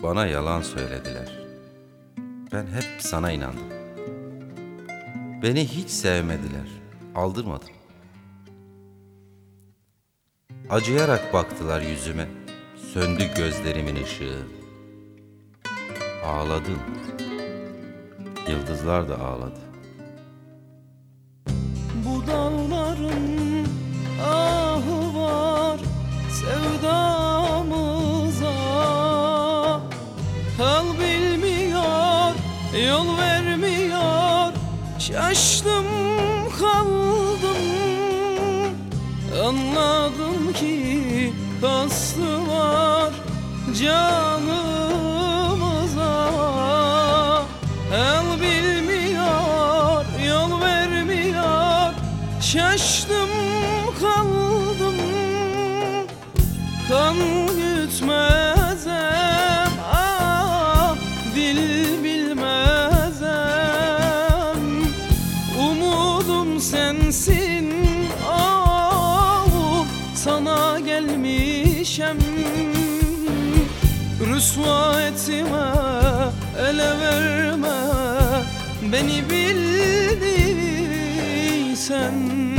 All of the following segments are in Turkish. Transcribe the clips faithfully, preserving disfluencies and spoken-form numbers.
Bana yalan söylediler. Ben hep sana inandım. Beni hiç sevmediler, aldırmadım. Acıyarak baktılar yüzüme, söndü gözlerimin ışığı. Ağladım, yıldızlar da ağladı. Bu dağların ahı var sevdamıza, hal bilmiyor, yol vermiyor, şaştım kaldım. Anladım ki kastı var canımıza, hal bilmiyor, yol vermiyor, şaştım kaldım. Kan gütmezem, ah, dil bilmezem. Umudum sensin, ah, sana gelmişem. Rüsva etme, ele verme, beni bildiysen.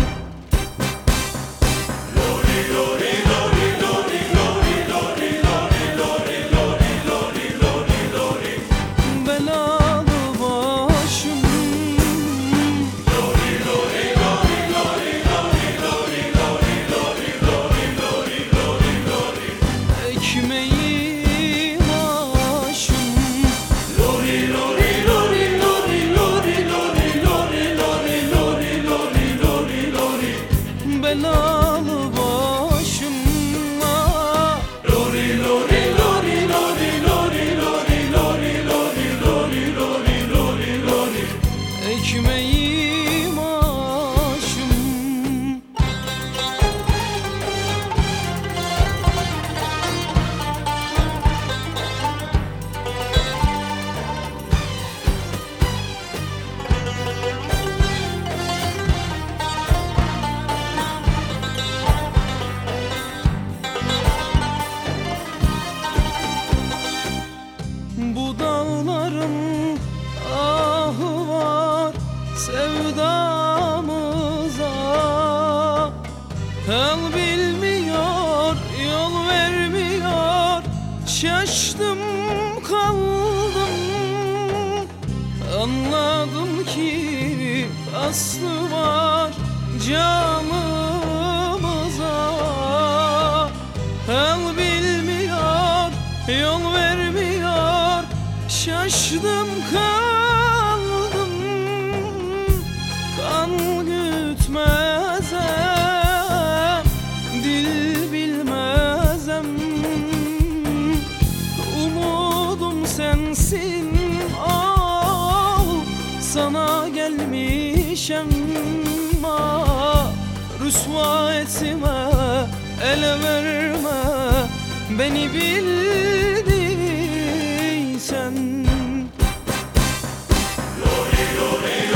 Belalı başım, ekmeğim aşım. Belalı başım, ah, ekmeğim aşım. Bu dağların ahı var sevdamıza, hal bilmiyor, yol vermiyor, şaştım kaldım. Anladım ki aslı var canımıza, hal bilmiyor, yol vermiyor, şaştım kaldım. Kan gütmezem, dil bilmezem. Umudum sensin, ah, sana gelmişem. Ah, rüsva etme, ele verme, beni bildiysen.